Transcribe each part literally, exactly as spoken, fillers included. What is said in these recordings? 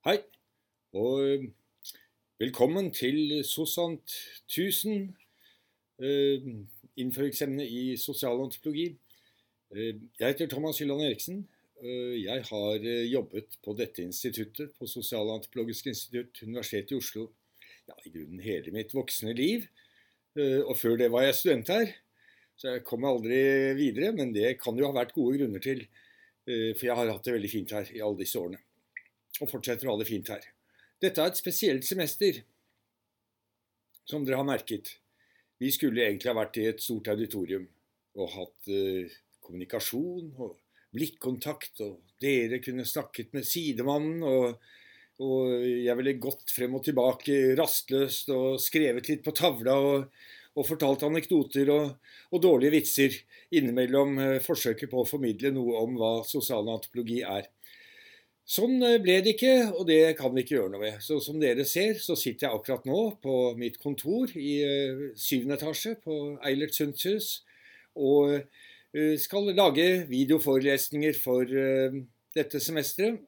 Hei, og velkommen til SOSANT tusen, eh, innføringsemne i sosialantropologi. Eh, Jeg heter Thomas Hylland Eriksen. Eh, Jeg har eh, jobbet på dette instituttet, på Sosialantropologisk institutt, Universitetet i Oslo, ja, i grunnen hele mitt voksne liv. Eh, Og før det var jeg student her, så jeg kom aldri videre, men det kan jo ha vært gode grunner til, eh, for jeg har hatt det veldig fint her i alle disse årene. Og fortsetter å ha det fint her. Dette er et spesielt semester, som dere har merket. Vi skulle egentlig ha vært i et stort auditorium og hatt eh, kommunikasjon og blikkontakt, og dere kunne snakket med sidemannen, og, og jeg ville gått frem og tilbake rastløst og skrevet litt på tavla og, og fortalt anekdoter og, og dårlige vitser innimellom eh, forsøket på å formidle noe om hva sosialantropologi er. Sånn ble det ikke, og det kan vi ikke gjøre noe med. Så som dere ser, så sitter jeg akkurat nå på mitt kontor i uh, syvende etasje på Eilert Sundts hus, og uh, skal lage videoforelesninger for uh, dette semesteret.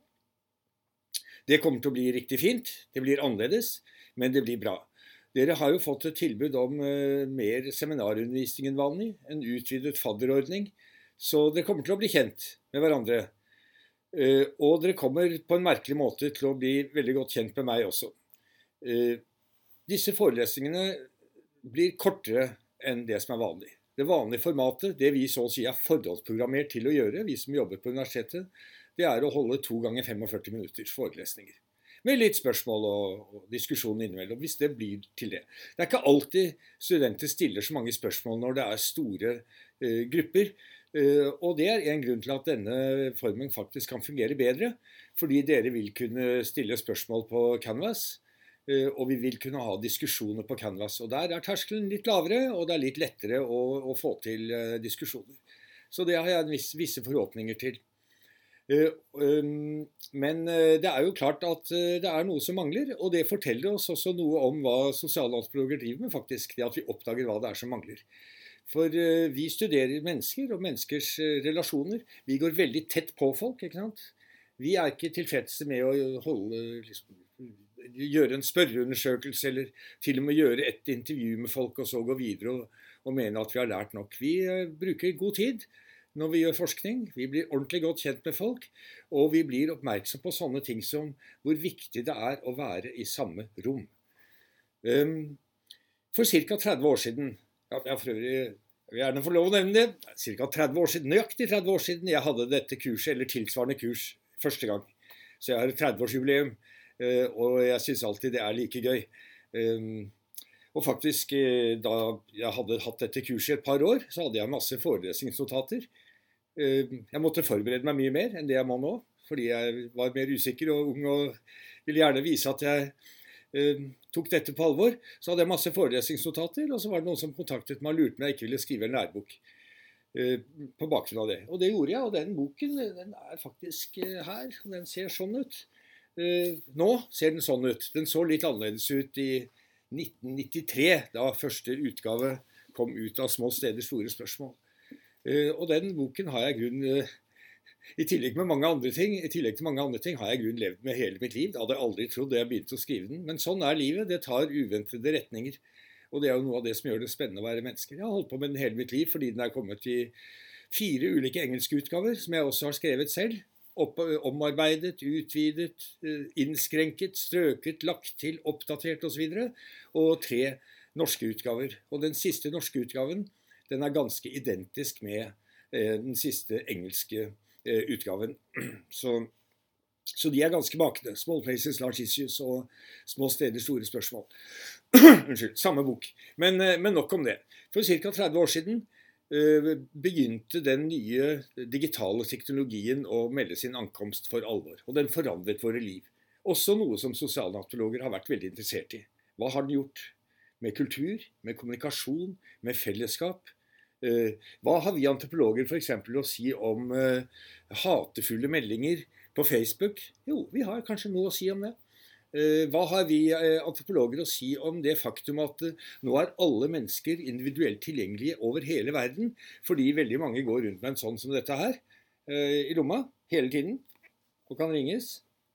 Det kommer til å bli riktig fint, det blir annerledes, men det blir bra. Dere har jo fått et tilbud om uh, mer seminarundervisning enn vanlig, en utvidet fadderordning, så dere kommer til å bli kjent med hverandre. Uh, og dere kommer på en merkelig måte til å bli veldig godt kjent med meg også. Uh, disse forelesningene blir kortere enn det som er vanlig. Det vanlige formatet, det vi så å si er forhåndsprogrammert til å gjøre, vi som jobber på universitetet, det er å holde to ganger førtifem minutters forelesninger. Med litt spørsmål og, og diskusjon innimellom, hvis det blir til det. Det er ikke alltid studenter stiller så mange spørsmål når det er store uh, grupper, Uh, og det er en grunn til at denne formen faktisk kan fungere bedre, fordi dere vil kunne stille spørsmål på Canvas, uh, og vi vil kunne ha diskusjoner på Canvas. Og der er terskelen litt lavere, og det er litt lettere å, å få til uh, diskusjoner. Så det har jeg viss, visse forhåpninger til. Uh, um, men uh, det er jo klart at uh, det er noe som mangler, og det forteller oss også noe om hva sosialantropologer driver med faktisk, det at vi oppdager hva det er som mangler. For uh, vi studerer mennesker og menneskers uh, relasjoner. Vi går veldig tett på folk, ikke sant? Vi er ikke tilfredse med å holde, liksom, gjøre en spørreundersøkelse, eller til og med gjøre et intervju med folk, og så gå videre og, og mene at vi har lært nok. Vi uh, bruker god tid når vi gjør forskning. Vi blir ordentlig godt kjent med folk, og vi blir oppmerksom på sånne ting som hvor viktig det er å være i samme rom. Um, for ca. tretti år siden, jeg for øvrig, jeg vil gjerne få lov å nevne det, cirka tretti år siden, nøyaktig tretti år siden jeg hadde dette kurset, eller tilsvarende kurs, første gang. Så jeg har et tretti-årsjubileum, og jeg synes alltid det er like gøy. Og faktisk, da jeg hadde hatt dette kurset et par år, så hadde jeg masse forelesningsnotater. Jeg måtte forberede meg mye mer enn det jeg må nå, fordi jeg var mer usikker og ung og ville gjerne vise at jeg Uh, tok dette på alvor. Så hadde jeg masse forelesningsnotater, og så var det noen som kontaktet meg og lurte meg jeg ikke ville skrive en lærebok uh, på bakgrunn av det. Og det gjorde jeg, og den boken den er faktisk uh, her, og den ser sånn ut. Uh, nå ser den sånn ut. Den så litt annerledes ut i nitten nittitre, da første utgave kom ut av Små steder, store spørsmål. Uh, og den boken har jeg grunn uh, I tillegg, med mange andre ting, I tillegg til mange andre ting har jeg grunn levd med hele mitt liv. Det hadde jeg aldri trodd da jeg begynte å skrive den. Men sånn er livet, det tar uventede retninger. Og det er jo noe av det som gjør det spennende å være mennesker. Jeg har holdt på med den hele mitt liv, fordi den er kommet i fire ulike engelske utgaver, som jeg også har skrevet selv. Opp, omarbeidet, utvidet, innskrenket, strøket, lagt til, oppdatert osv. Og tre norske utgaver. Og den siste norske utgaven, den er ganske identisk med eh, den siste engelske utgaven. Så, så de er ganske bakende. Small Places, Large Issues og Små steder, store spørsmål. Unnskyld, samme bok. Men, men nok om det. For ca. tretti år siden uh, begynte den nye digitale teknologien å melde sin ankomst for alvor. Og den forandret våre liv. Også noe som sosialantropologer har vært veldig interessert i. Hva har den gjort? Med kultur, med kommunikasjon, med fellesskap? Hva har vi antropologer for eksempel å si om uh, hatefulle meldinger på Facebook? Jo, vi har kanskje noe å si om det. Uh, hva har vi uh, antropologer å si om det faktum at uh, nå er alle mennesker individuelt tilgjengelige over hele verden, fordi veldig mange går rundt med en sånn som dette her uh, i lomma hele tiden, og kan ringes.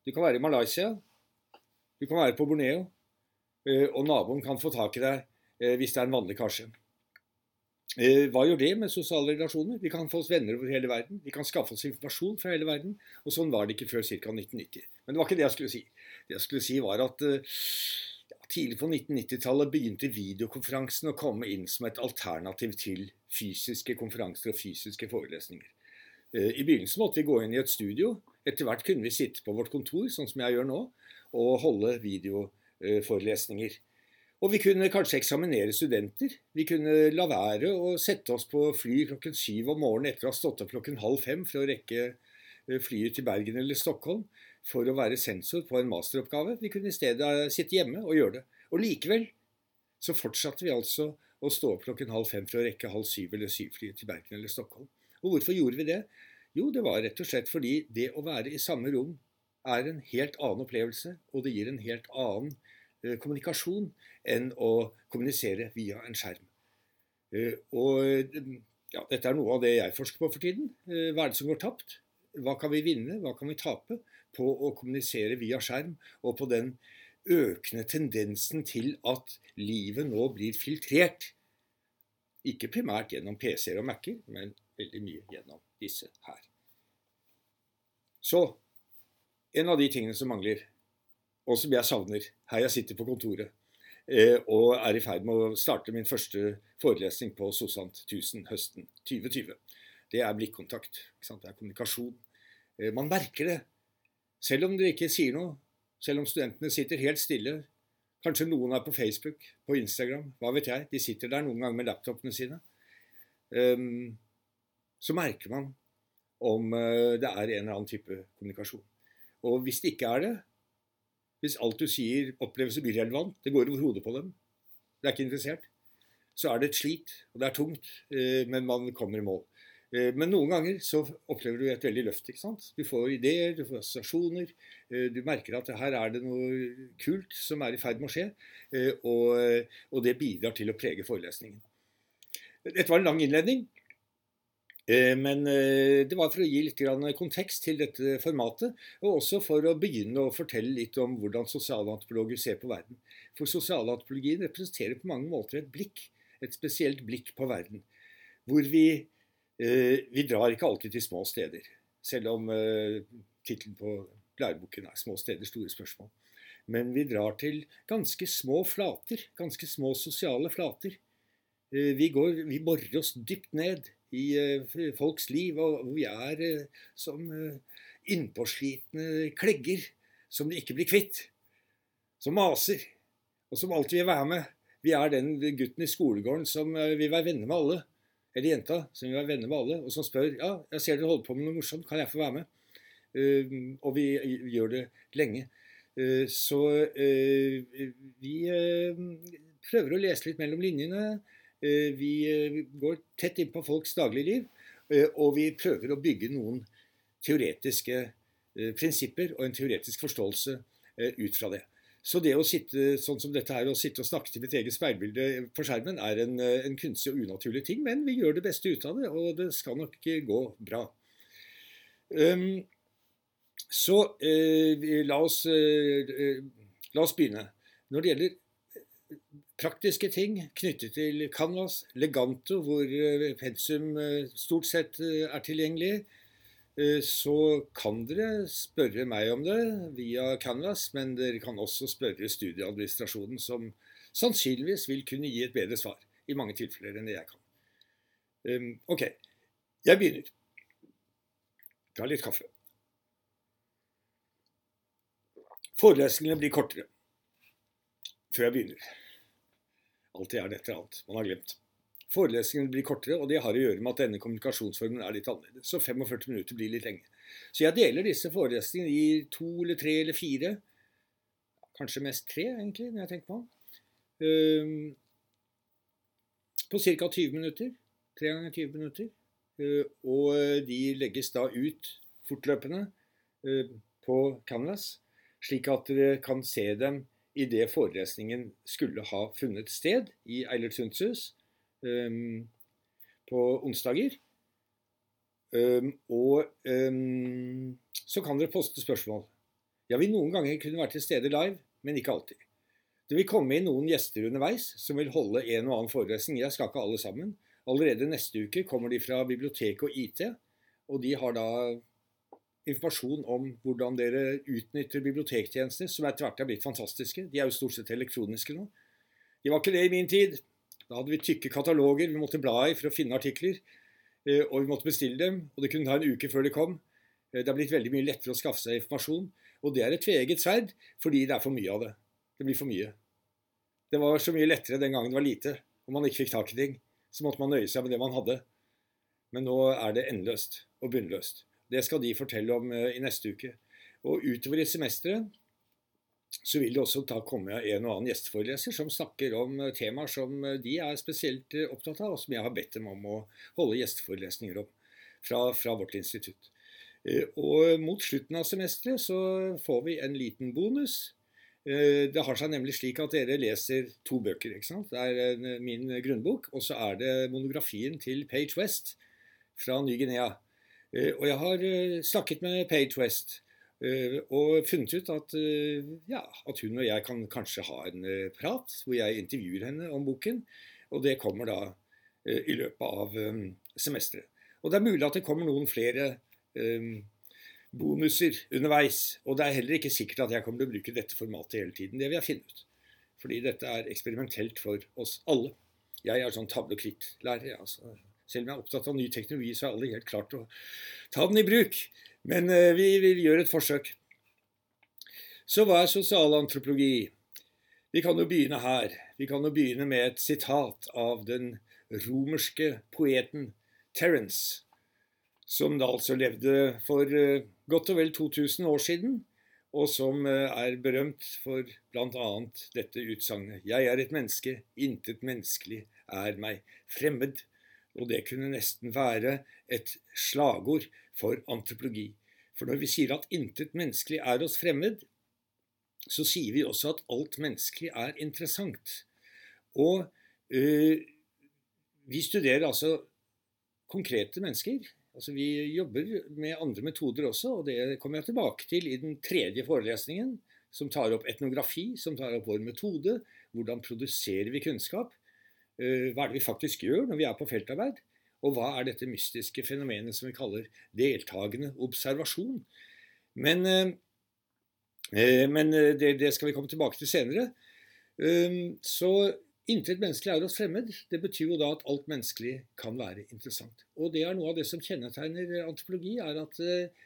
Du kan være i Malaysia, du kan være på Borneo, og naboen kan få tak i deg hvis det er en vanlig karse. Hva gjør det med sosiale relasjoner? Vi kan få oss venner over hele verden, vi kan skaffe oss informasjon fra hele verden, og sånn var det ikke før ca. nitten nitti. Men det var ikke det jeg skulle si. Det jeg skulle si var at ja, tidlig på nitten nittitallet begynte videokonferansen å komme inn som et alternativ til fysiske konferanser og fysiske forelesninger. I begynnelsen måtte vi gå inn i et studio. Etter hvert kunne vi sitte på vårt kontor, sånn som jeg gjør nå, og holde videoforelesninger. Og vi kunne kanskje eksaminere studenter. Vi kunne la være å sette oss på fly klokken syv om morgenen etter å ha stått opp klokken halv fem for å rekke flyet til Bergen eller Stockholm for å være sensor på en masteroppgave. Vi kunne i stedet sitte hjemme og gjøre det. Og likevel så fortsatte vi altså å stå opp klokken halv fem for å rekke halv syv eller syv flyet til Bergen eller Stockholm. Og hvorfor gjorde vi det? Jo, det var rett og slett fordi det å være i samme rom er en helt annen opplevelse, og det gir en helt annen kommunikasjon enn å kommunisere via en skjerm. Og ja, dette er noe av det jeg forsker på for tiden. Hva er det som går tapt? Hva kan vi vinne? Hva kan vi tape på å kommunisere via skjerm, og på den økende tendensen til at livet nå blir filtrert? Ikke primært gjennom P C-er og Mac-er, men veldig mye gjennom disse her. Så, en av de tingene som mangler, og som jeg savner her jeg sitter på kontoret, og er i ferd med å starte min første forelesning på SOSANT tusen høsten tjue tjue. Det er blikkontakt, ikke sant? Det er kommunikasjon. Man merker det, selv om dere ikke sier noe, selv om studentene sitter helt stille. Kanskje noen er på Facebook, på Instagram, hva vet jeg, de sitter der noen ganger med laptopene sine. Så merker man om det er en eller annen type kommunikasjon. Og hvis det ikke er det, hvis alt du sier oppleves som irrelevant, det går over hodet på dem, det er ikke interessert, så er det et slit, og det er tungt, men man kommer i mål. Men noen ganger så opplever du et veldig løft, ikke sant? Du får ideer, du får assosiasjoner, du merker at her er det noe kult som er i ferd med å skje, og, og det bidrar til å prege forelesningen. Dette var en lang innledning, men det var for å gi litt kontekst til dette formatet, og også for å begynne å fortelle litt om hvordan sosialantropologer ser på verden. For sosialantropologien representerer på mange måter et blikk, et spesielt blikk på verden, hvor vi, vi drar ikke alltid til små steder, selv om titlen på læreboken er «Små steder, store spørsmål». Men vi drar til ganske små flater, ganske små sosiale flater. Vi, går, vi borer oss dypt ned i folks liv, og vi er som innpåslitne klegger som de ikke blir kvitt, som maser, og som alltid vil være med. Vi er den gutten i skolegården som vil være venner med alle, eller jenta som vil være venner med alle, og som spør, ja, jeg ser dere holder på med noe morsomt, kan jeg få være med? Og vi gjør det lenge. Så vi prøver å lese litt mellom linjene. Vi går tett inn på folks dagligliv, og vi prøver å bygge noen teoretiske prinsipper og en teoretisk forståelse ut fra det. Så det å sitte sånn som dette her, og sitte og snakke til mitt eget speilbilde på skjermen, er en, en kunstig og unaturlig ting, men vi gjør det beste ut av det, og det skal nok gå bra. Um, så uh, la, oss, uh, la oss begynne. Når det gjelder praktiske ting knyttet til Canvas, Leganto, hvor pensum stort sett er tilgjengelig, så kan dere spørre meg om det via Canvas, men dere kan også spørre studieadministrasjonen, som sannsynligvis vil kunne gi et bedre svar i mange tilfeller enn det jeg kan. Ok, jeg begynner. Ta litt kaffe. Forelesningene blir kortere før jeg begynner. Alltid er det et eller annet man har glemt. Forelesningen blir kortere, og det har å gjøre med at denne kommunikasjonsformen er litt annerledes. Så førtifem minutter blir litt lenge. Så jeg deler disse forelesningene i to eller tre eller fire. Kanskje mest tre, egentlig, når jeg tenker på den. På cirka tjue minutter. Tre ganger tjue minutter. Og de legges da ut fortløpende på Canvas, slik at dere kan se dem i det forelesningen skulle ha funnet sted i Eilertsundsthus um, på onsdager. Um, og um, så kan dere poste spørsmål. Jeg vil noen ganger kunne være til stede live, men ikke alltid. Det vil komme inn noen gjester underveis som vil holde en og annen forelesning. Jeg skal ikke alle sammen. Allerede neste uke kommer de fra bibliotek og I T, og de har da informasjon om hvordan dere utnytter bibliotektjenester, som etter hvert har blitt fantastiske. De er jo stort sett elektroniske nå. Det var ikke det i min tid. Da hadde vi tykke kataloger, vi måtte bla i for å finne artikler, og vi måtte bestille dem, og det kunne ta en uke før de kom. Det har blitt veldig mye lettere å skaffe seg informasjon, og det er et tveegget sverd, fordi det er for mye av det. Det blir for mye. Det var så mye lettere den gangen det var lite, og man ikke fikk tak i ting. Så måtte man nøye seg med det man hadde. Men nå er det endeløst og bunnløst. Det skal de fortelle om i neste uke. Og utover i semesteret så vil det også ta komme en og annen gjesteforeleser som snakker om temaer som de er spesielt opptatt av, og som jeg har bedt dem om å holde gjesteforelesninger om fra, fra vårt institutt. Og mot slutten av semesteret så får vi en liten bonus. Det har seg nemlig slik at dere leser to bøker, ikke sant? Det er min grunnbok, og så er det monografien til Paige West fra Ny-Guinea. Og jeg har snakket med Paige West og funnet ut at, ja, at hun og jeg kan kanskje ha en prat, hvor jeg intervjuer henne om boken, og det kommer da i løpet av semesteret. Og det er mulig at det kommer noen flere bonuser underveis, og det er heller ikke sikkert at jeg kommer til å bruke dette formatet hele tiden. Det vil jeg finne ut, fordi dette er eksperimentelt for oss alle. Jeg er sånn tavle- og krittlærer, altså. Selv om jeg er opptatt av ny teknologi, så er alle helt klart å ta den i bruk. Men uh, vi vil gjøre et forsøk. Så hva er sosialantropologi? Vi kan jo begynne her. Vi kan jo begynne med et sitat av den romerske poeten Terence, som da altså levde for uh, godt og vel to tusen år siden, og som uh, er berømt for blant annet dette utsagnet: «Jeg er et menneske, intet menneskelig er meg fremmed». Og det kunne nesten være et slagord for antropologi. For når vi sier at intet menneskelig er oss fremmed, så sier vi også at alt menneskelig er interessant. Og øh, vi studerer altså konkrete mennesker. Altså vi jobber med andre metoder også, og det kommer jeg tilbake til i den tredje forelesningen, som tar opp etnografi, som tar opp vår metode, hvordan produserer vi kunnskap, hva er det vi faktisk gjør når vi er på feltarbeid, og hva er dette mystiske fenomenet som vi kaller deltagende observasjon. Men, men det, det skal vi komme tilbake til senere. Så intet menneskelig er oss fremmed. Det betyr jo da at alt menneskelig kan være interessant. Og det er noe av det som kjennetegner antropologi, er at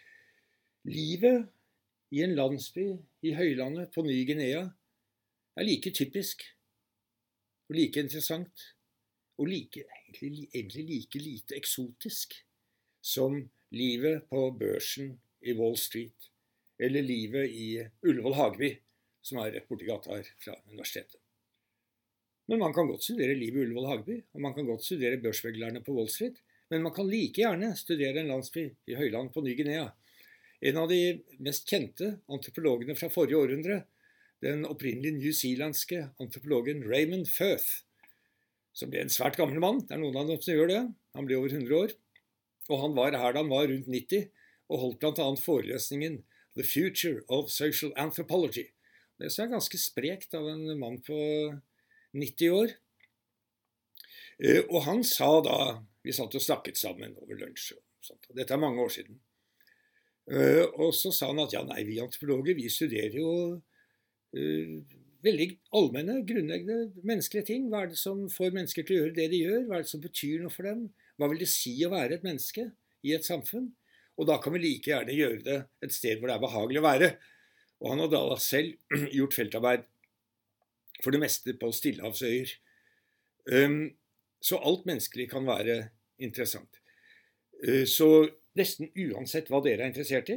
livet i en landsby i høylandet på Ny-Guinea er like typisk og like interessant, og like, egentlig, egentlig like lite eksotisk som livet på børsen i Wall Street, eller livet i Ullevål Hageby, som er rett borti gata her fra universitetet. Men man kan godt studere livet i Ullevål Hageby, og man kan godt studere børsmeglerne på Wall Street, men man kan like gjerne studere en landsby i høyland på Ny-Guinea. En av de mest kjente antropologene fra forrige århundre, den opprinnelige newzealandske antropologen Raymond Firth, som ble en svært gammel mann. Det er noen av dem som gjør det. Han ble over hundre år. Og han var her da han var rundt nitti, og holdt blant annet forelesningen The Future of Social Anthropology. Det er ganske sprekt av en mann på nitti år. Og han sa da, vi satt og snakket sammen over lunsj, og sånt. Dette er mange år siden. Og så sa han at ja, nei, vi antropologer, vi studerer jo Uh, veldig allmenne, grunnleggende menneskelige ting. Hva er det som får mennesker til å gjøre det de gjør? Hva er det som betyr noe for dem? Hva vil det si å være et menneske i et samfunn? Og da kan vi like gjerne gjøre det et sted hvor det er behagelig å være. Og han hadde da selv gjort feltarbeid for det meste på Stillehavsøyer. Um, så alt menneskelig kan være interessant. Uh, så nesten uansett hva dere er interessert i,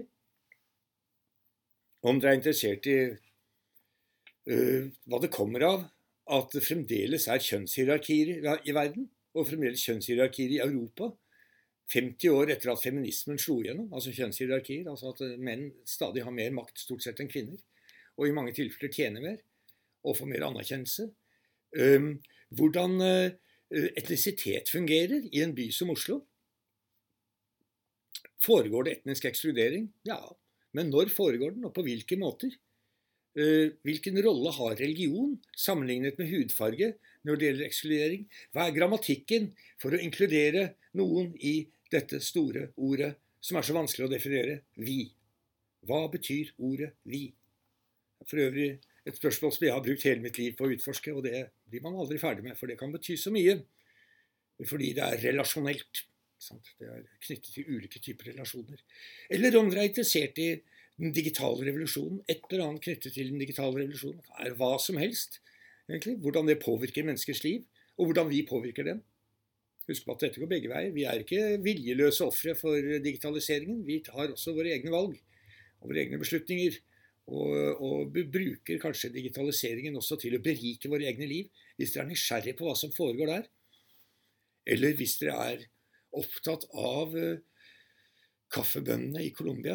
om dere er interessert i Uh, hva det kommer av at det fremdeles er kjønnshierarkier i verden, og fremdeles kjønnshierarkier i Europa, femti år etter at feminismen slo gjennom, altså kjønnshierarkier, altså at menn stadig har mer makt stort sett enn kvinner, og i mange tilfeller tjener mer, og får mer anerkjennelse. Um, hvordan uh, etnisitet fungerer i en by som Oslo. Foregår det etnisk ekskludering? Ja, Men når foregår den, og på hvilke måter? Hvilken rolle har religion sammenlignet med hudfarge når det gjelder ekskludering? Hva er grammatikken for å inkludere noen i dette store ordet som er så vanskelig å definere? Vi. Hva betyr ordet vi? For øvrig et spørsmål som jeg har brukt hele mitt liv på å utforske, og det blir man aldri ferdig med, for det kan bety så mye, fordi det er relasjonelt. Det er knyttet til ulike typer relasjoner. Eller om dere er interessert i den digitale revolusjonen, et eller annet knyttet til den digitale revolusjonen, er hva som helst, egentlig, hvordan det påvirker menneskers liv, og hvordan vi påvirker dem. Husk på at dette går begge veier. Vi er ikke viljeløse ofre for digitaliseringen. Vi har også våre egne valg, og våre egne beslutninger, og, og bruker kanskje digitaliseringen også til å berike våre egne liv, hvis dere er nysgjerrig på hva som foregår der. Eller hvis dere er opptatt av uh, kaffebønnene i Colombia.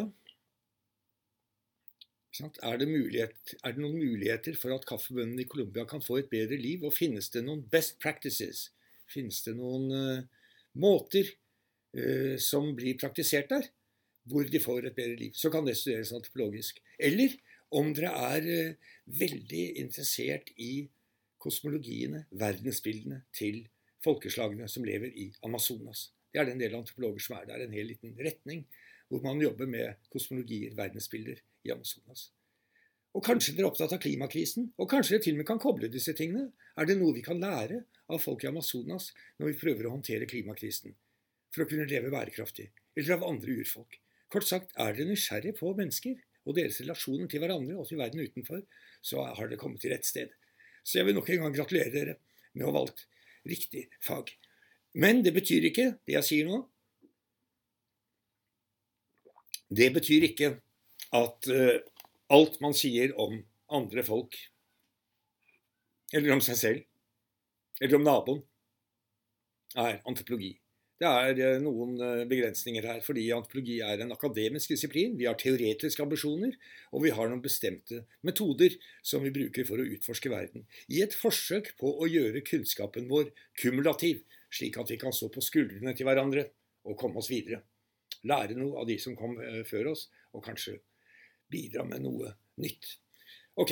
Er det, mulighet, er det noen muligheter for at kaffebønnene i Colombia kan få et bedre liv, og finnes det noen best practices? Finnes det noen uh, måter uh, som blir praktisert der, hvor de får et bedre liv? Så kan det studeres antropologisk. Eller om dere er uh, veldig interessert i kosmologiene, verdensbildene til folkeslagene som lever i Amazonas. Det er det en del antropologer som er der, en hel liten retning, hvor man jobber med kosmologier, verdensbilder i Amazonas. Og kanskje dere er opptatt av klimakrisen, og kanskje dere til og med kan koble disse tingene. Er det noe vi kan lære av folk i Amazonas når vi prøver å håndtere klimakrisen, for å kunne leve bærekraftig, eller av andre urfolk? Kort sagt, er dere nysgjerrig på mennesker og deres relasjoner til hverandre og til verden utenfor, så har dere kommet til rett sted. Så jeg vil nok en gang gratulere dere med å ha valgt riktig fag. Men det betyr ikke, det jeg sier nå, det betyr ikke at uh, alt man sier om andre folk, eller om seg selv, eller om naboen, er antropologi. Det er uh, noen uh, begrensninger her, fordi antropologi er en akademisk disiplin. Vi har teoretiske ambisjoner, og vi har noen bestemte metoder som vi bruker for å utforske verden, i et forsøk på å gjøre kunnskapen vår kumulativ, slik at vi kan stå på skuldrene til hverandre og komme oss videre. Lære noe av de som kom uh, før oss, og kanskje bidra med noe nytt. Ok.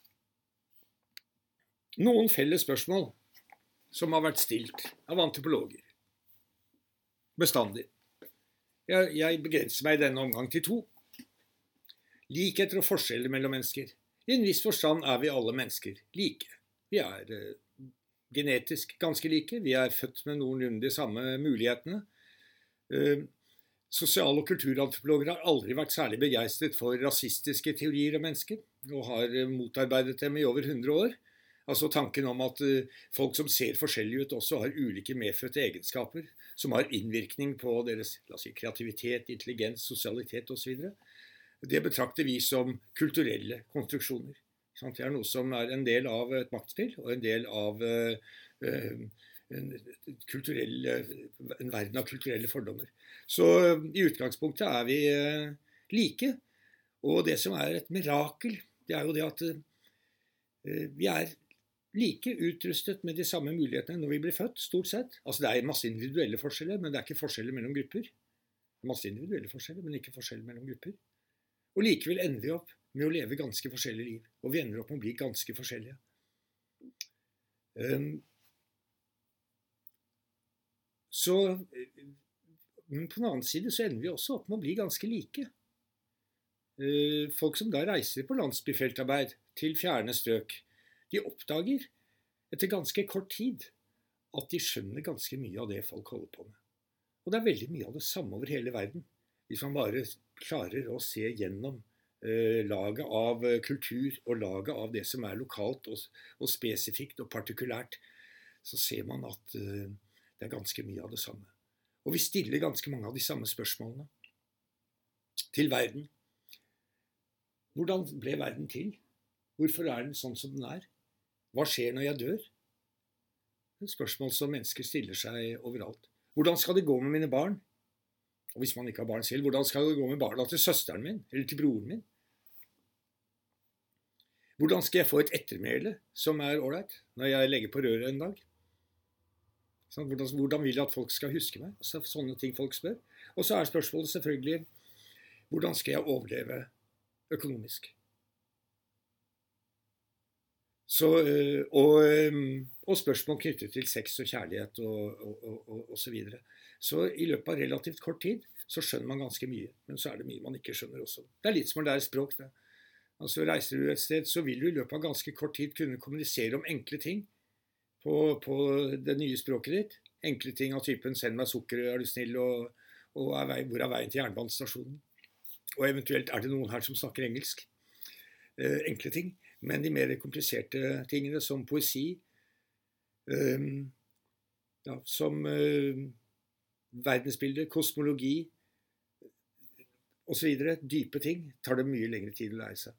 Noen felles spørsmål som har vært stilt av antropologer. Bestandig. Jeg, jeg begrenser meg i denne omgang til to. Likheter og forskjeller mellom mennesker. I en viss forstand er vi alle mennesker like. Vi er uh, genetisk ganske like. Vi er født med noenlunde de samme mulighetene. Uh, Sosial- og kulturantropologer har aldri vært særlig begeistret for rasistiske teorier om mennesker, og har motarbeidet dem i over hundre år. Altså tanken om at uh, folk som ser forskjellige ut også har ulike medfødte egenskaper, som har innvirkning på deres, la oss si, kreativitet, intelligens, sosialitet og så videre. Det betrakter vi som kulturelle konstruksjoner. Det er noe som er en del av et maktspill, og en del av uh, uh, En, kulturell, en verden av kulturelle fordommer. Så i utgangspunktet er vi eh, like, og det som er et mirakel, det er jo det at eh, vi er like utrustet med de samme mulighetene når vi blir født, stort sett. Altså det er masse individuelle forskjeller, men det er ikke forskjeller mellom grupper. Masse individuelle forskjeller, men ikke forskjeller mellom grupper. Og likevel ender vi opp med å leve ganske forskjellige liv, og vi ender opp med å bli ganske forskjellige. Um, Så på den annen side så ender vi også opp med å bli ganske like. Folk som da reiser på landsbyfeltarbeid til fjerne strøk, de oppdager etter ganske kort tid at de skjønner ganske mye av det folk holder på med. Og det er veldig mye av det samme over hele verden, hvis man bare klarer å se gjennom eh, laget av kultur og laget av det som er lokalt og, og spesifikt og partikulært, så ser man at eh, det er ganske mye av det samme. Og vi stiller ganske mange av de samme spørsmålene til verden. Hvordan ble verden til? Hvorfor er den sånn som den er? Hva skjer når jeg dør? Det er spørsmål som mennesker stiller seg overalt. Hvordan skal det gå med mine barn? Og hvis man ikke har barn selv, hvordan skal det gå med barna til søsteren min, eller til broren min? Hvordan skal jeg få et ettermæle som er ålreit når jeg legger på røret en dag? Hvordan, hvordan vil jeg at folk skal huske meg? Altså, sånne ting folk spør. Og så er spørsmålet selvfølgelig, hvordan skal jeg overleve økonomisk? Så, og, og spørsmål knyttet til sex og kjærlighet og, og, og, og så videre. Så i løpet av relativt kort tid så skjønner man ganske mye, men så er det mye man ikke skjønner også. Det er litt som å lære språk, det. Altså reiser du et sted, så vil du i løpet av ganske kort tid kunne kommunisere om enkle ting på, på det nye språket ditt. Enkle ting av typen send meg sukker, er du snill, og, og er vei, hvor er veien til jernbanestasjonen? Og eventuelt er det noen her som snakker engelsk. Eh, enkle ting. Men de mer kompliserte tingene som poesi, eh, ja, som eh, verdensbilde, kosmologi og så videre, dype ting, tar det mye lengre tid å lære seg.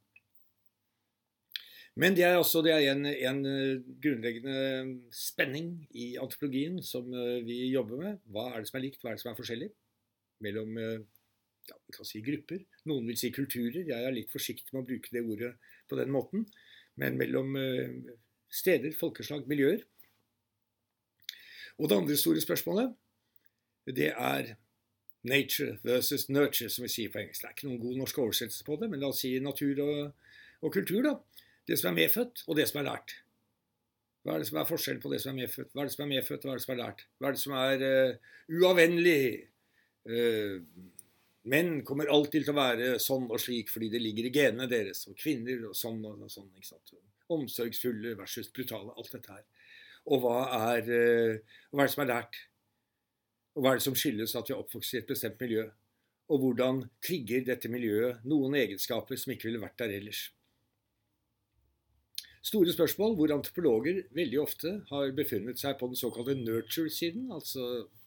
Men det er også det er en, en grunnleggende spenning i antropologien som vi jobber med. Hva er det som er likt, hva er det som er forskjellig? Mellom ja, vi kan si grupper. Noen vil si kulturer. Jeg er litt forsiktig med å bruke det ordet på den måten. Men mellom steder, folkeslag, miljøer. Og det andre store spørsmålet, det er nature versus nurture, som vi sier på engelsk. Det er ikke noen god norsk oversettelse på det, men la oss si natur og, og kultur da. Det som er medfødt, og det som er lært. Hva er det som er forskjell på det som er medfødt? Hva er det som er medfødt, og hva er det som er lært? Hva er det som er uh, uavvennlig? Uh, menn kommer alltid til å være sånn og slik, fordi det ligger i genene deres, og kvinner og sånn og sånn, ikke sant? Omsorgsfulle versus brutale, alt dette her. Og hva er, uh, hva er det som er lært? Og hva er det som skyldes at vi er oppvokst i et bestemt miljø? Og hvordan trigger dette miljøet noen egenskaper som ikke ville vært der ellers? Store spørsmål hvor antropologer veldig ofte har befunnet seg på den såkalte nurture-siden. Altså,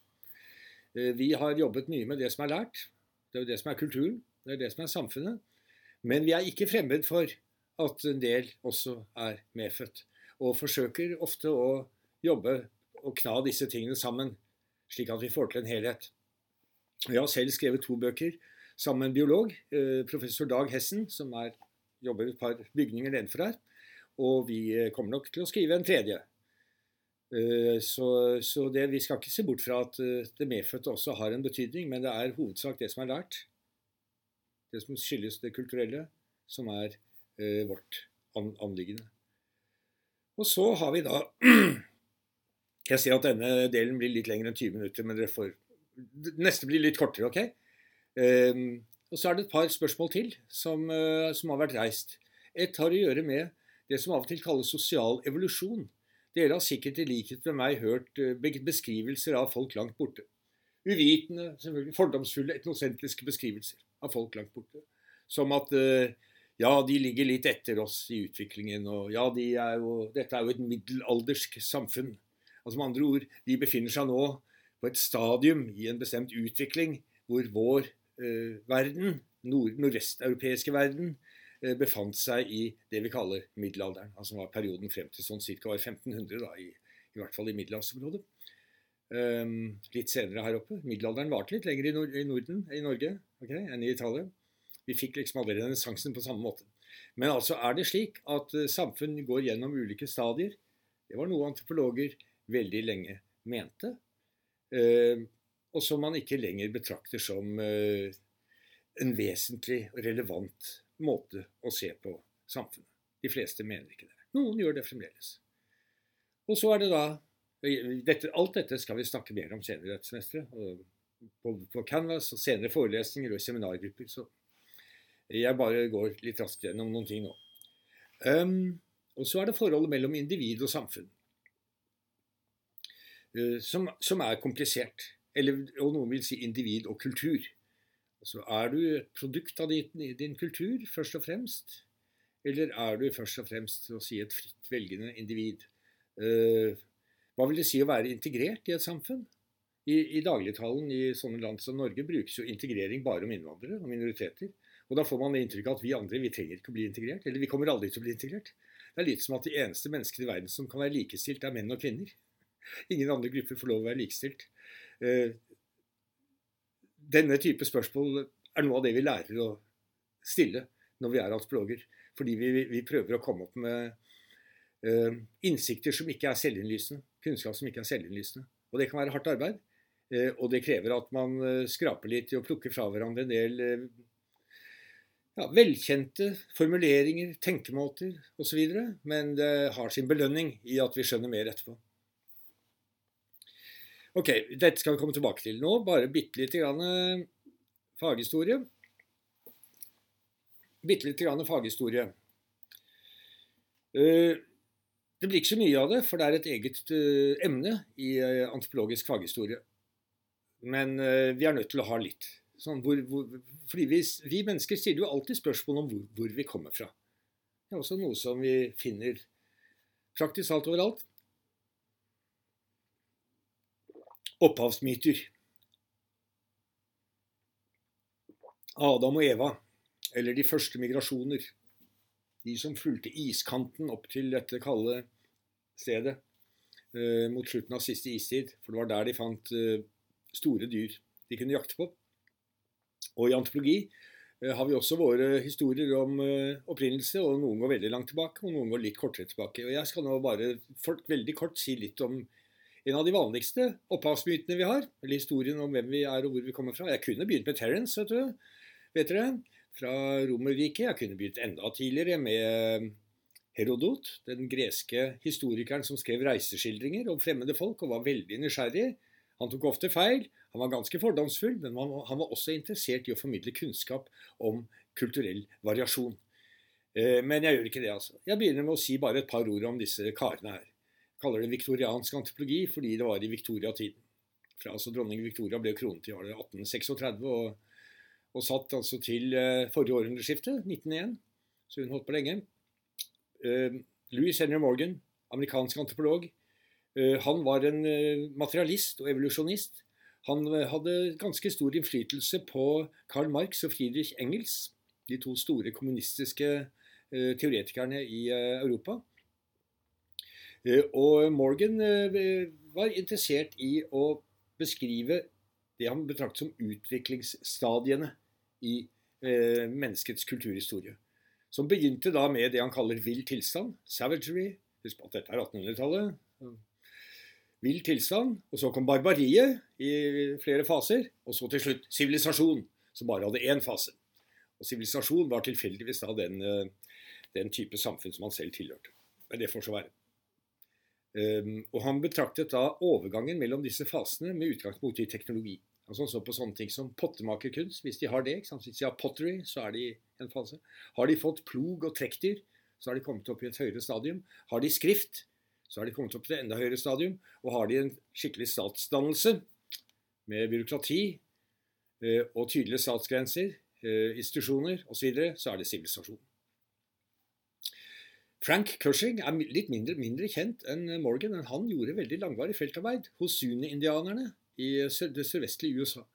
vi har jobbet mye med det som er lært. Det er jo det som er kulturen, det er det som er samfunnet. Men vi er ikke fremmed for at en del også er medfødt. Og forsøker ofte å jobbe og kna disse tingene sammen, slik at vi får til en helhet. Jeg har selv skrevet to bøker sammen med en biolog, professor Dag Hessen, som er, jobber et par bygninger nedenfor her. Og vi kommer nok til å skrive en tredje. Så, så det, vi skal ikke se bort fra at det medfødte også har en betydning, men det er hovedsak det som er lært. Det som skyldes det kulturelle, som er uh, vårt an anliggende. Og så har vi da, jeg ser at denne delen blir litt lenger enn tyve minutter, men dere får, neste blir litt kortere, ok? Um, og så er det et par spørsmål til som, uh, som har vært reist. Et har å gjøre med det som av og til kalles sosial evolusjon. Dere har sikkert i likhet med meg hørt beskrivelser av folk langt borte. Uvitende, selvfølgelig fordomsfulle, etnosentriske beskrivelser av folk langt borte. Som at, ja, de ligger litt etter oss i utviklingen, og ja, de er jo, dette er jo et middelaldersk samfunn. Altså med andre ord, de befinner seg nå på et stadium i en bestemt utvikling, hvor vår eh, verden, nord nordvesteuropeiske verden, befant seg i det vi kaller middelalderen, altså var perioden frem til sånn cirka år femten hundre da, i, i hvert fall i middelhavsområdet. Um, litt senere her oppe. Middelalderen varte litt lenger i, Nord i Norden, i Norge, okay, enn i Italia. Vi fikk liksom aldri renessansen på samme måte. Men altså er det slik at uh, samfunn går gjennom ulike stadier. Det var noe antropologer veldig lenge mente, uh, og som man ikke lenger betrakter som uh, en vesentlig og relevant måte å se på samfunnet. De fleste mener ikke det. Noen gjør det fremdeles. Og så er det da, dette, alt dette skal vi snakke mer om senere dette semesteret, på, på Canvas og senere forelesninger og seminargrupper, så jeg bare går litt raskt gjennom noen ting nå. Um, og så er det forholdet mellom individ og samfunn, uh, som, som er komplisert, eller, og noen vil si individ og kultur. Så er du et produkt av din, din kultur, først og fremst, eller er du først og fremst å si et fritt velgende individ? Uh, hva vil det si å være integrert i et samfunn? I, i dagligtalen i sånne land som Norge brukes jo integrering bare om innvandrere og minoriteter. Og da får man det inntrykk at vi andre, vi trenger ikke å bli integrert, eller vi kommer aldri til å bli integrert. Det er litt som at de eneste menneskene i verden som kan være likestilt er menn og kvinner. Ingen andre grupper får lov å være likestilt. Uh, Denne type spørsmål er noe av det vi lærer å stille når vi er antropologer, fordi vi, vi prøver å komme opp med uh, innsikter som ikke er selvinnlysende, kunnskap som ikke er selvinnlysende. Og det kan være hardt arbeid, uh, og det krever at man uh, skraper litt og plukker fra hverandre en del uh, ja, velkjente formuleringer, tenkemåter og så videre, men det har sin belønning i at vi skjønner mer etterpå. Ok, dette skal vi komme tilbake til nå, bare bitte litt grann faghistorie. Bitte litt grann faghistorie. Det blir ikke så mye av det, for det er et eget emne i antropologisk faghistorie. Men vi er nødt til å ha litt. Sånn, hvor, hvor, fordi vi, vi mennesker stiller jo alltid spørsmål om hvor, hvor vi kommer fra. Det er også noe som vi finner praktisk alt overalt. Opphavsmyter. Adam og Eva, eller de første migrasjoner. De som fulgte iskanten opp til dette kalde stedet eh, mot slutten av siste istid, for det var der de fant eh, store dyr de kunne jakte på. Og i antropologi eh, har vi også våre historier om eh, opprinnelse, og noen går veldig langt tilbake, og noen går litt kortere tilbake. Og jeg skal nå bare for, veldig kort si litt om en av de vanligste opphavsmytene vi har, eller historien om hvem vi er og hvor vi kommer fra. Jeg kunne begynt med Terence, vet du, vet dere, fra Romerriket. Jeg kunne begynt enda tidligere med Herodot, den greske historikeren som skrev reiseskildringer om fremmede folk og var veldig nysgjerrig. Han tok ofte feil, han var ganske fordomsfull, men han var også interessert i å formidle kunnskap om kulturell variasjon. Men jeg gjør ikke det, altså. Jeg begynner med å si bare et par ord om disse karene her. Jeg kaller det viktoriansk antropologi fordi det var i Victoria-tiden. Fra altså dronning Victoria ble kronet i atten tretiseks og, og satt altså til forrige århundreskifte, nitten null én, så hun holdt på lenge. Louis Henry Morgan, amerikansk antropolog, han var en materialist og evolusjonist. Han hadde ganske stor innflytelse på Karl Marx og Friedrich Engels, de to store kommunistiske teoretikerne i Europa. Og Morgan var interessert i å beskrive det han betraktet som utviklingsstadiene i menneskets kulturhistorie, som begynte da med det han kaller vill tilstand, savagery. Husk på at dette er attenhundretallet. Vill tilstand, og så kom barbariet i flere faser, og så til slutt sivilisasjon, som bare hadde én fase. Og sivilisasjon var tilfeldigvis da den, den type samfunn som han selv tilhørte. Men det får så være. Um, og han betraktet da overgangen mellom disse fasene med utgangspunkt i teknologi. Altså han så på sånne ting som pottemakerkunst, hvis de har det, ikke sant? Hvis de har pottery, så er de i en fase. Har de fått plog og trekkdyr, så har de kommet opp i et høyere stadium. Har de skrift, så har de kommet opp til et enda høyere stadium, og har de en skikkelig statsdannelse med byråkrati eh, og tydelige statsgrenser, eh, institusjoner og så videre, så er det sivilisasjon. Frank Cushing er litt mindre, mindre kjent enn Morgan, men han gjorde veldig langvarig feltarbeid hos Zuni-indianerne i det sørvestlige U S A.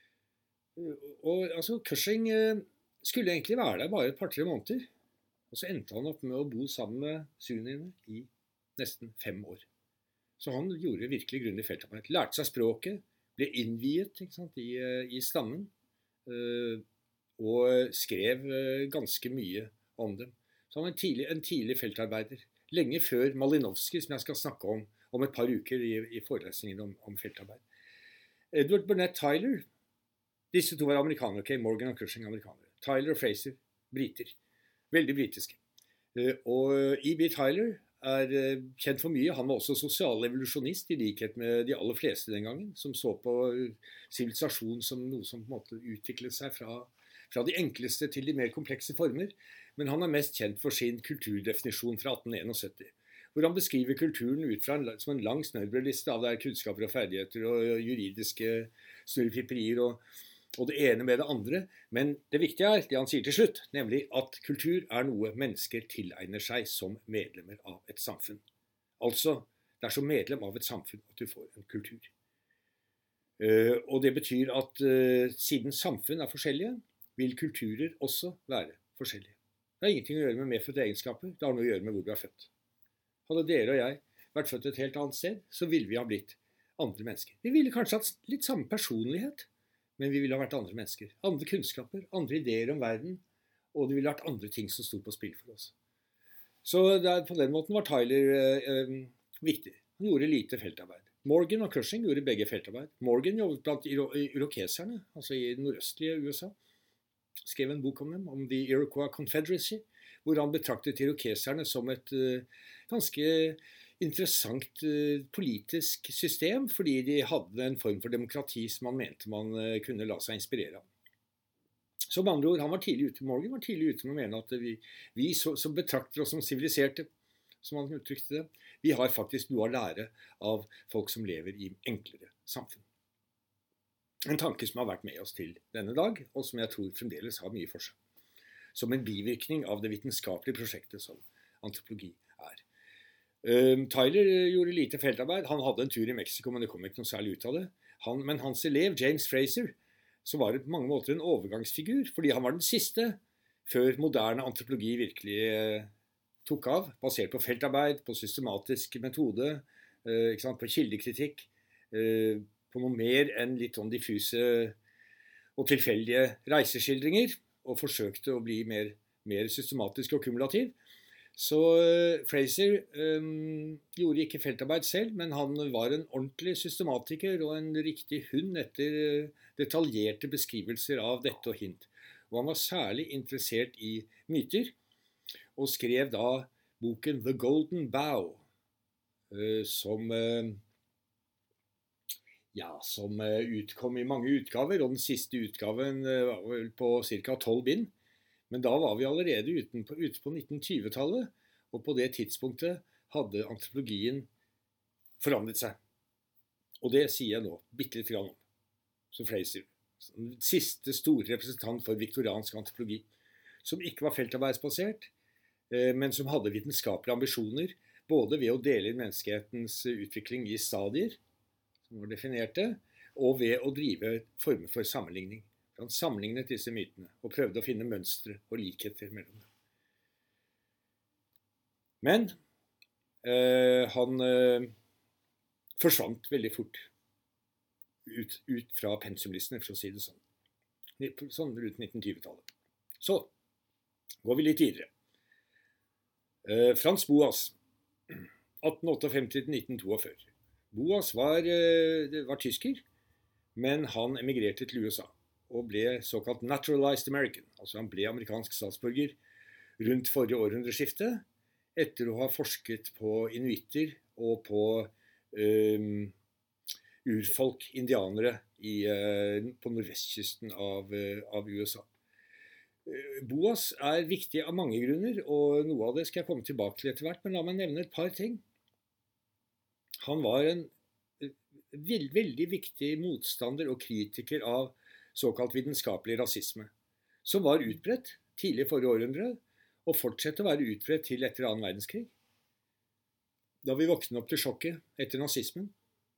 Og altså, Cushing eh, skulle egentlig være der bare et par-tre måneder, og så endte han opp med å bo sammen med Zuniene i nesten fem år. Så han gjorde virkelig grundig feltarbeid. Lærte seg språket, ble innviet ikke sant, i, i stammen, øh, og skrev øh, ganske mye om dem. Så han var en tidlig, en tidlig feltarbeider. Lenge før Malinowski, som jeg skal snakke om om et par uker i, i forelesningen om, om feltarbeid. Edward Burnett Tyler, disse to var amerikanere, okay? Morgan og Cushing amerikanere. Tyler og Fraser, briter. Veldig britiske. Uh, og E B Tyler er kjent for mye. Han var også sosialevolusjonist i likhet med de aller fleste den gangen, som så på sivilisasjon som noe som på en måte utviklet seg fra, fra de enkleste til de mer komplekse former. Men han er mest kjent for sin kulturdefinisjon fra atten syttién, hvor han beskriver kulturen ut fra en, som en lang snørbrødliste av der kunnskaper og ferdigheter og juridiske snurrepiperier og og det ene med det andre, men det viktige er det han sier til slutt, nemlig at kultur er noe mennesker tilegner seg som medlemmer av et samfunn. Altså, det er som medlem av et samfunn at du får en kultur. Uh, og det betyr at uh, siden samfunn er forskjellige, vil kulturer også være forskjellige. Det har ingenting å gjøre med medfødte egenskaper, det har noe å gjøre med hvor du er født. Hadde dere og jeg vært født et helt annet sted, så ville vi ha blitt andre mennesker. Vi ville kanskje hatt litt samme personlighet, men vi ville ha vært andre mennesker. Andre kunnskaper, andre ideer om verden, og det ville vært andre ting som stod på spill for oss. Så der, på den måten var Tyler eh, eh, viktig. Han gjorde lite feltarbeid. Morgan og Cushing gjorde begge feltarbeid. Morgan jobbet blant irokeserne, altså i det nordøstlige U S A. skrev en bok om dem, om The Iroquois Confederacy, hvor han betraktet irokeserne som et uh, ganske interessant uh, politisk system, fordi de hadde en form for demokrati som han mente man uh, kunne la seg inspirere av. Så med andre ord, han var tidlig ute, Morgan var tidlig ute med å mene at vi, vi så, som betrakter oss som siviliserte, som han uttrykte det, vi har faktisk noe å lære av folk som lever i enklere samfunn. En tanke som har vært med oss til denne dag, og som jeg tror fremdeles har mye for seg. Som en bivirkning av det vitenskapelige prosjektet som antropologi er. Um, Tyler gjorde lite feltarbeid. Han hadde en tur i Mexico, men det kom ikke noe særlig ut av det. Han, men hans elev, James Fraser, så var det på mange måter en overgangsfigur, fordi han var den siste før moderne antropologi virkelig eh, tok av, basert på feltarbeid, på systematisk metode, eh, ikke sant, på kildekritikk, eh, på noe mer enn litt sånn diffuse og tilfeldige reiseskildringer, og forsøkte å bli mer, mer systematisk og kumulativ. Så uh, Fraser um, gjorde ikke feltarbeid selv, men han var en ordentlig systematiker og en riktig hund etter uh, detaljerte beskrivelser av dette og hint. Og han var særlig interessert i myter, og skrev da boken The Golden Bough, uh, som, uh, ja, som uh, utkom i mange utgaver, og den siste utgaven uh, var vel på ca. tolv bind. Men da var vi allerede ute på, ute på nitten-tjue-tallet, og på det tidspunktet hadde antropologien forandret seg. Og det sier jeg nå, bitte litt grann om. Så Fraser, den siste store representant for viktoriansk antropologi, som ikke var feltarbeidsbasert, men som hadde vitenskapelige ambisjoner, både ved å dele inn menneskehetens utvikling i stadier, som var definerte, og ved å drive former for sammenligning. Han sammenlignet disse mytene og prøvde å finne mønstre og likheter mellom dem. Men eh, han eh, forsvant veldig fort ut, ut fra pensumlistene, for å si det sånn. Sånn rundt nitten-tjue-tallet. Så går vi litt videre. Eh, Franz Boas, atten femtiåtte til nitten førti. Boas var, eh, var tysker, men han emigrerte til U S A. Og ble såkalt naturalized American, altså han ble amerikansk statsborger rundt forrige århundreskifte, etter å ha forsket på inuitter og på um, urfolk, indianere, i, uh, på nordvestkysten av, uh, av U S A. Uh, Boas er viktig av mange grunner, og noe av det skal jeg komme tilbake til etter hvert, men la meg nevne et par ting. Han var en uh, veld, veldig viktig motstander og kritiker av såkalt vitenskapelig rasisme, som var utbredt tidlig i forrige århundre, og fortsatte å være utbredt til etter annen verdenskrig. Da vi våknet opp til sjokket etter nazismen,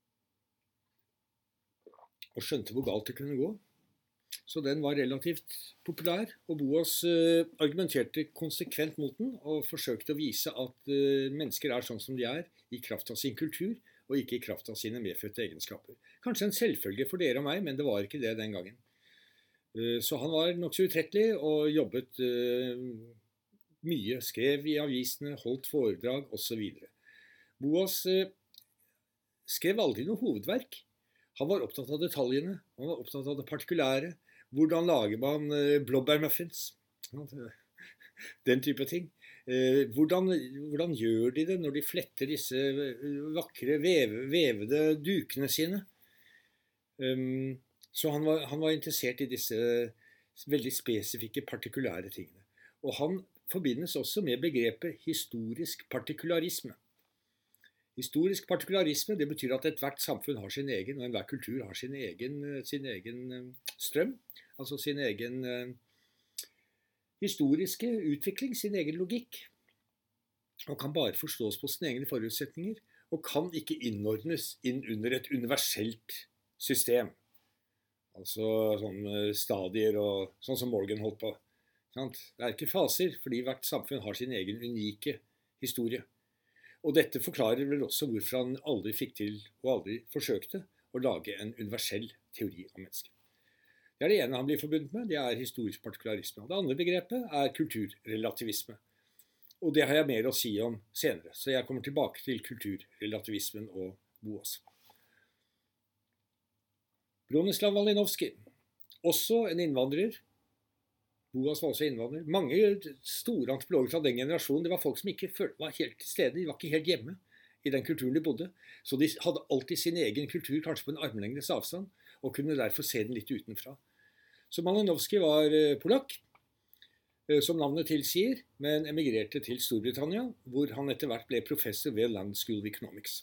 og skjønte hvor galt det kunne gå. Så den var relativt populær, og Boas uh, argumenterte konsekvent mot den, og forsøkte å vise at uh, mennesker er sånn som de er, i kraft av sin kultur, og ikke i kraft av sine medfødte egenskaper. Kanskje en selvfølge for dere og meg, men det var ikke det den gangen. Så han var nok så utrettelig og jobbet uh, mye, skrev i avisene, holdt foredrag og så videre. Boas uh, skrev aldri noe hovedverk. Han var opptatt av detaljene, han var opptatt av det partikulære. Hvordan lager man uh, blåbærmuffins? Den type ting. Uh, hvordan, hvordan gjør de det når de fletter disse vakre veve, vevede dukene sine? Um, Så han var, han var interessert i disse veldig spesifikke, partikulære tingene. Og han forbindes også med begrepet historisk partikularisme. Historisk partikularisme, det betyr at ethvert samfunn har sin egen, og enhver kultur har sin egen, sin egen strøm, altså sin egen uh, historiske utvikling, sin egen logikk, og kan bare forstås på sine egne forutsetninger, og kan ikke innordnes inn under et universelt system. Altså sånne stadier og sånn som Morgan holdt på. Det er ikke faser, fordi hvert samfunn har sin egen unike historie. Og dette forklarer vel også hvorfor han aldri fikk til, og aldri forsøkte, å lage en universell teori av mennesket. Det er det ene han blir forbundet med, det er historisk partikularisme. Og det andre begrepet er kulturrelativisme. Og det har jeg mer å si om senere, så jeg kommer tilbake til kulturrelativismen og Boas. Bronislaw Malinowski, også en innvandrer, Boas var også innvandrer. Mange store antropologer fra den generasjonen, det var folk som ikke følte var helt til stede, de var ikke helt hjemme i den kulturen de bodde. Så de hadde alltid sin egen kultur, kanskje på en armlengdes avstand, og kunne derfor se den litt utenfra. Så Malinowski var polakk, som navnet tilsier, men emigrerte til Storbritannia, hvor han etter hvert ble professor ved London School of Economics.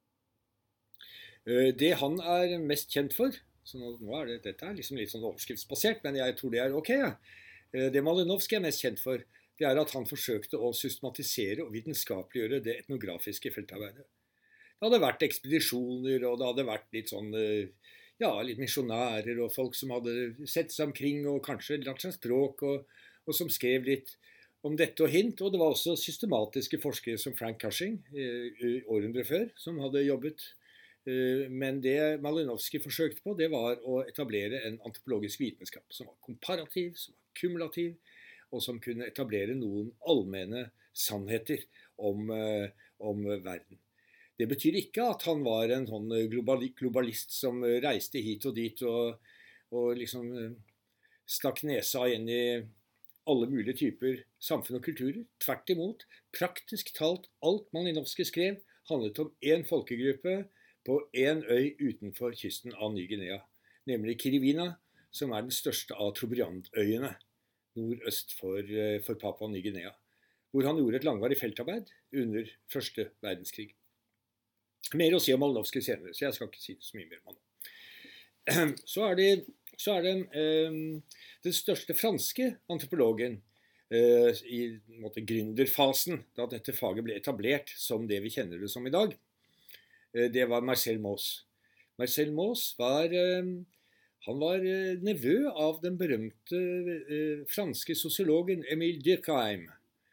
Det han er mest kjent for, så nå er det, dette er liksom litt sånn overskriftsbasert, men jeg tror det er ok. Ja. Det Malinowski er mest kjent for, det er at han forsøkte å systematisere og vitenskapeliggjøre det etnografiske feltarbeidet. Det hadde vært ekspedisjoner, og det hadde vært litt sånn, ja, litt misjonærer, og folk som hadde sett seg omkring, og kanskje lært seg språk, og og som skrev litt om dette og hint, og det var også systematiske forskere som Frank Cushing, eh, århundre før, som hadde jobbet. Eh, men det Malinowski forsøkte på, det var å etablere en antropologisk vitenskap som var komparativ, som var kumulativ, og som kunne etablere noen allmenne sannheter om, eh, om verden. Det betyr ikke at han var en sånn globalist som reiste hit og dit og, og liksom stakk nesa inn i alle mulige typer samfunn og kulturer. Tvert imot, praktisk talt alt Malinowski skrev handlet om en folkegruppe på en øy utenfor kysten av Ny-Guinea, nemlig Kiribina, som er den største av Trobriand-øyene, nordøst for, for Papua Ny-Guinea, hvor han gjorde et langvarig feltarbeid under første verdenskrig. Mer å si om Malinowski senere, så jeg skal ikke si så mye mer om han. Så er det Så er det eh, den største franske antropologen eh, i en måte, gründerfasen, da dette faget ble etablert som det vi kjenner det som i dag. Eh, det var Marcel Mauss. Marcel Mauss var, eh, han var eh, nevø av den berømte eh, franske sosiologen Émile Durkheim,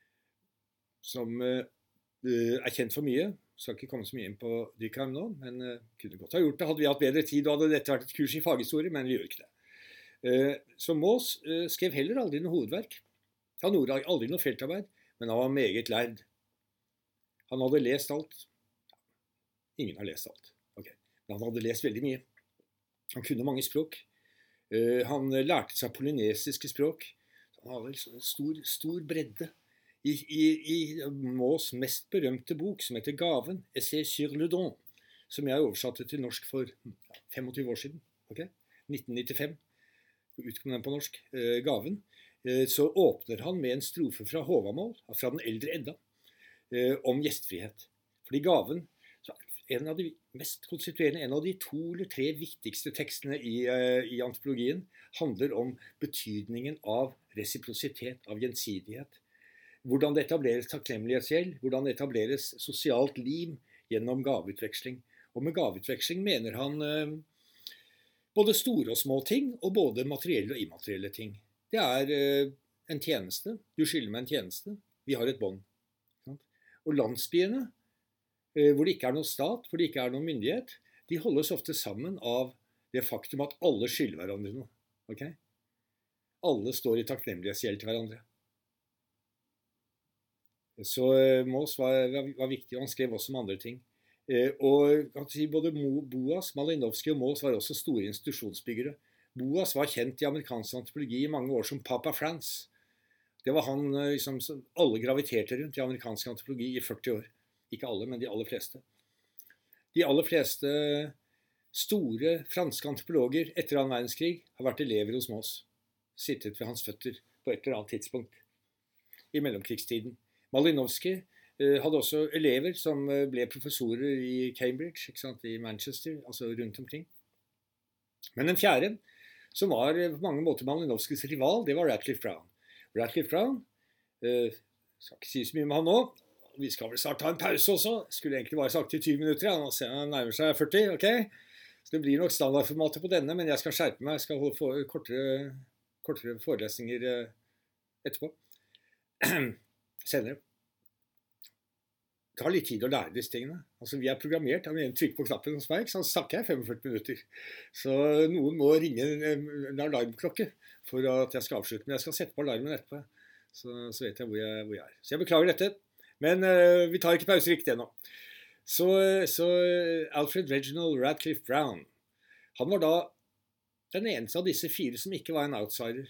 som eh, er kjent for mye. Skal ikke komme så mye inn på Durkheim nå, men uh, kunne godt ha gjort det. Hadde vi hatt bedre tid, og hadde dette vært et kurs i faghistorie, men vi gjør ikke det. Uh, så Mauss uh, skrev heller aldri noe hovedverk. Han gjorde aldri noe feltarbeid, men han var meget lærd. Han hadde lest alt. Ingen har lest alt. Okay. Men han hadde lest veldig mye. Han kunne mange språk. Uh, han lærte seg polynesiske språk. Han hadde liksom en stor, stor bredde. I, i, i Mauss' mest berømte bok, som heter Gaven, Essai sur le don, som jeg oversatte til norsk for femogtyve år siden, okay? nitten nittifem, utkom den på norsk, eh, Gaven, eh, så åpner han med en strofe fra Håvamål, fra den eldre Edda, eh, om gjestfrihet. Fordi Gaven, så er en av de mest konstituerende, en av de to eller tre viktigste tekstene i, eh, i antropologien, handler om betydningen av resiprositet, av gjensidighet. Hvordan det etableres takknemlighetsgjeld, hvordan det etableres sosialt liv gjennom gaveutveksling. Og med gaveutveksling mener han eh, både store og små ting, og både materielle og immaterielle ting. Det er eh, en tjeneste. Du skylder meg en tjeneste. Vi har et bånd. Og landsbyene, eh, hvor det ikke er noen stat, hvor det ikke er noen myndighet, de holdes ofte sammen av det faktum at alle skylder hverandre noe. Okay? Alle står i takknemlighetsgjeld til hverandre. Så Mauss var, var viktig, og han skrev også om andre ting. Eh, og kan si, både Boas, Malinowski og Mauss var også store institusjonsbyggere. Boas var kjent i amerikansk antropologi i mange år som Papa France. Det var han liksom, som alle graviterte rundt i amerikansk antropologi i førti år. Ikke alle, men de aller fleste. De aller fleste store franske antropologer etter annen verdenskrig har vært elever hos Mauss. Sittet ved hans føtter på et eller annet tidspunkt i mellomkrigstiden. Malinowski eh, hadde også elever som eh, ble professorer i Cambridge, ikke sant, i Manchester, altså rundt omkring. Men den fjerde, som var eh, på mange måter Malinowskis rival, det var Radcliffe Brown. Radcliffe Brown, eh, skal ikke si så mye med han nå, vi skal vel snart ta en pause også, skulle egentlig bare sagt i tyve minutter, ja, nå ser jeg han nærmer seg førti, ok? Så det blir nok standardformatet på denne, men jeg skal skjerpe meg, jeg skal holde for, kortere, kortere forelesninger eh, etterpå. Senere. Det tar litt tid å lære disse tingene. Altså, vi er programmert, jeg vil trykke på knappen hos meg, så snakker jeg femogførti minutter. Så noen må ringe en, en alarmklokke for at jeg skal avslutte, men jeg skal sette på alarmen etterpå, så, så vet jeg hvor, jeg hvor jeg er. Så jeg beklager dette, men uh, vi tar ikke pause riktig ennå. Så, så Alfred Reginald Radcliffe Brown, han var da den eneste av disse fire som ikke var en outsider.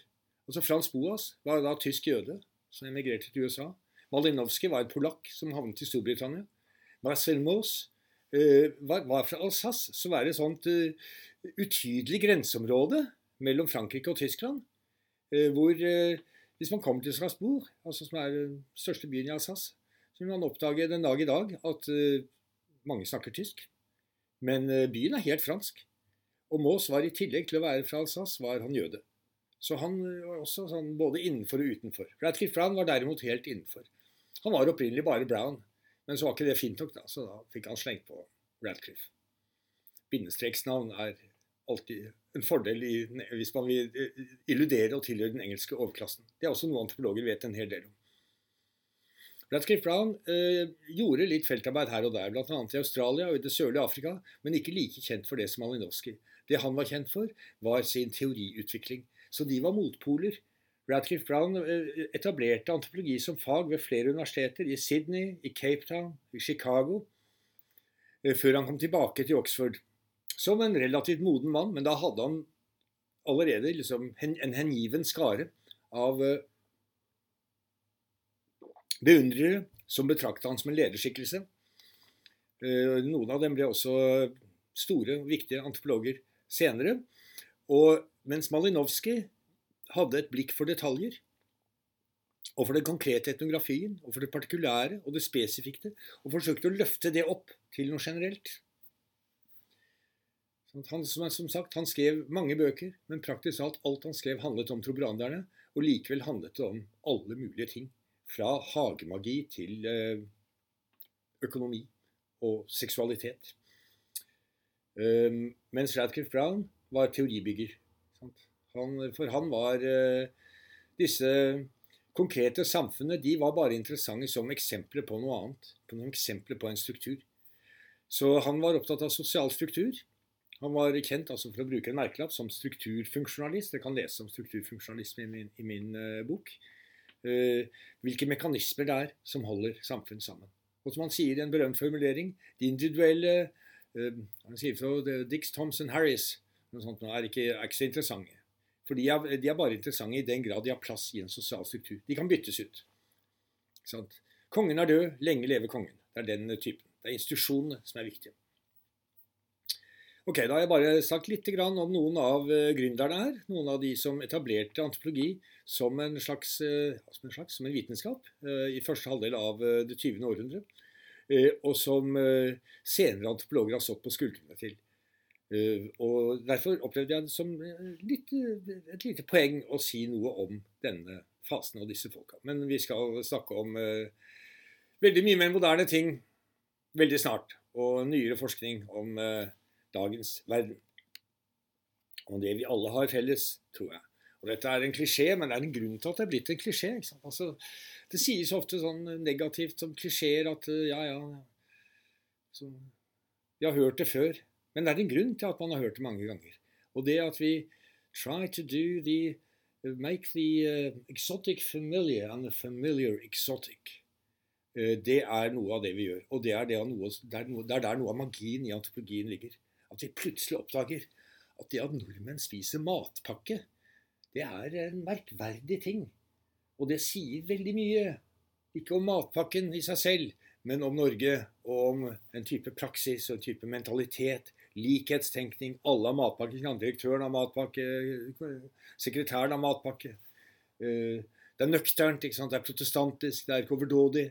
Altså Frans Boas var da tysk jøde som emigrerte til U S A. Malinowski var en polakk som havnet i Storbritannia. Marcel Mauss uh, var, var fra Alsace, som er et sånt uh, utydelig grenseområde mellom Frankrike og Tyskland, uh, hvor uh, hvis man kommer til Strasbourg, altså som er den største byen i Alsace, så vil man oppdage den dag i dag at uh, mange snakker tysk. Men uh, byen er helt fransk. Og Mauss var i tillegg til å være fra Alsace, var han jøde. Så han var også sånn både innenfor og utenfor. Radcliffe Brown var derimot helt innenfor. Han var opprinnelig bare Brown, men så var ikke det fint nok da, så da fikk han slengt på Radcliffe. Bindestreksnavn er alltid en fordel i, hvis man vil illudere og tilhøre den engelske overklassen. Det er også noe antropologer vet en hel del om. Radcliffe Brown eh, gjorde litt feltarbeid her og der, blant annet i Australia og i det sørlige Afrika, men ikke like kjent for det som Malinowski. Det han var kjent for, var sin teoriutvikling. Så de var motpoler. Radcliffe Brown etablerte antropologi som fag ved flere universiteter, i Sydney, i Cape Town, i Chicago, før han kom tilbake til Oxford. Som en relativt moden mann, men da hadde han allerede liksom en hengiven skare av beundrere som betraktet han som en lederskikkelse. Noen av dem ble også store, viktige antropologer senere. Og mens Malinowski hadde et blikk for detaljer, og for den konkrete etnografien, og for det partikulære og det spesifikke, og forsøkte å løfte det opp til noe generelt. Han, som sagt, han skrev mange bøker, men praktisk alt, alt han skrev handlet om trobranderne, og likevel handlet det om alle mulige ting, fra hagemagi til eh, økonomi og seksualitet. Um, mens Radcliffe Brown var teoribygger. Han, for han var uh, disse konkrete samfunnet, de var bare interessante som eksempler på noe annet, på noen eksempler på en struktur. Så han var opptatt av sosial struktur. Han var kjent, altså for å bruke en merkelapp, som strukturfunksjonalist. Jeg kan lese om strukturfunksjonalisme i min, i min uh, bok. Uh, hvilke mekanismer det er som holder samfunn sammen. Og som han sier i en berømt formulering, de individuelle, uh, han sier fra Dix, Thomson, Harris, noe sånt, er ikke, er ikke så interessante. For de er, de er bare interessante i den grad de har plass i en sosial struktur. De kan byttes ut. Sånn. Kongen er død, lenge lever kongen. Det er den typen. Det er institusjonene som er viktige. Ok, da har jeg bare sagt litt om noen av gründerne her. Noen av de som etablerte antropologi som en slags, som en, slags, som en vitenskap i første halvdel av det tyvende århundre. Og som senere antropologer har stått på skuldrene til. Uh, og derfor opplevde jeg det som litt, et lite poeng å si noe om denne fasen og disse folka. Men vi skal snakke om uh, veldig mye mer moderne ting veldig snart, og nyere forskning om uh, dagens verden. Og det vi alle har felles, tror jeg. Og dette er en klisjé, men det er en grunn til at det er blitt en klisjé. Ikke sant? Altså, det sies ofte sånn negativt som klisjéer at uh, ja, ja, så, vi har hørt det før. Men det er en grunn til at man har hørt det mange ganger. Og det at vi try to do the, make the uh, exotic familiar and the familiar exotic, uh, det er noe av det vi gjør. Og det er, det, noe, det, er noe, det er der noe av magien i antropologien ligger. At vi plutselig oppdager at det at nordmenn spiser matpakke, det er en merkverdig ting. Og det sier veldig mye. Ikke om matpakken i seg selv, men om Norge, og om en type praksis og en type mentalitet, likhetstenkning. Alle har matpakke, direktøren har matpakke, sekretæren har matpakke. Det er nøkternt, ikke sant? Det er protestantisk, det er ikke overdådig.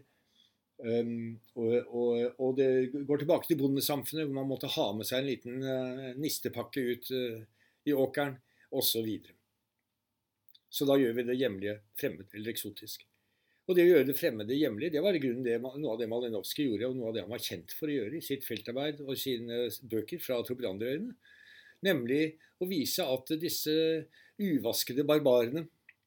Og, og, og det går tilbake til bondesamfunnet, hvor man måtte ha med seg en liten nistepakke ut i åkeren, og så videre. Så da gjør vi det hjemlige fremmed eller eksotisk. Og det å gjøre det fremmede hjemlig, det var i grunnen det, noe av det Malinowski gjorde, og noe av det han var kjent for å gjøre i sitt feltarbeid og sine bøker fra Tropidandrøyene. Nemlig å vise at disse uvaskede barbarene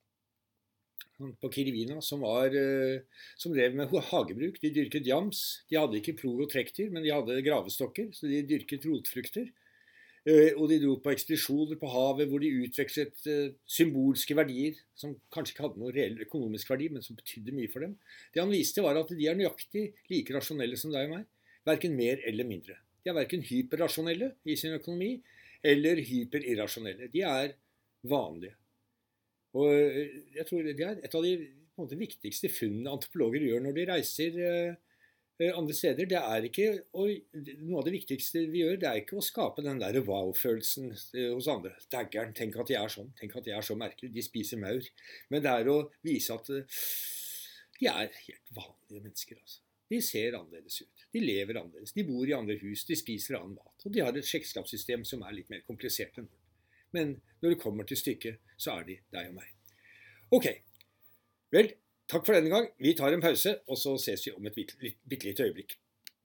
på Kirivina, som, var, som drev med hagebruk, de dyrket jams, de hadde ikke plog og trekkdyr, men de hadde gravestokker, så de dyrket rotfrukter. Og de dro på ekspedisjoner på havet hvor de utvekslet symbolske verdier som kanskje ikke hadde noe reell økonomisk verdi, men som betydde mye for dem. Det han viste var at de er nøyaktig like rasjonelle som deg og meg, hverken mer eller mindre. De er hverken hyperrasjonelle i sin økonomi eller hyperirrasjonelle. De er vanlige. Og jeg tror det er et av de på en måte, viktigste funnene antropologer gjør når de reiser eh, andre steder. Det er ikke, og noe av det viktigste vi gjør, det er ikke å skape den der wow-følelsen eh, hos andre. Daggeren, tenk at de er sånn, tenk at de er så merkelige, de spiser maur. Men det er å vise at eh, de er helt vanlige mennesker, altså. De ser annerledes ut, de lever annerledes, de bor i andre hus, de spiser annen mat, og de har et slektskapssystem som er litt mer komplisert enn vårt. Men når det kommer til stykket, så er de deg og meg. Ok, vel, takk for denne gang. Vi tar en pause, og så ses vi om et bitte lite øyeblikk.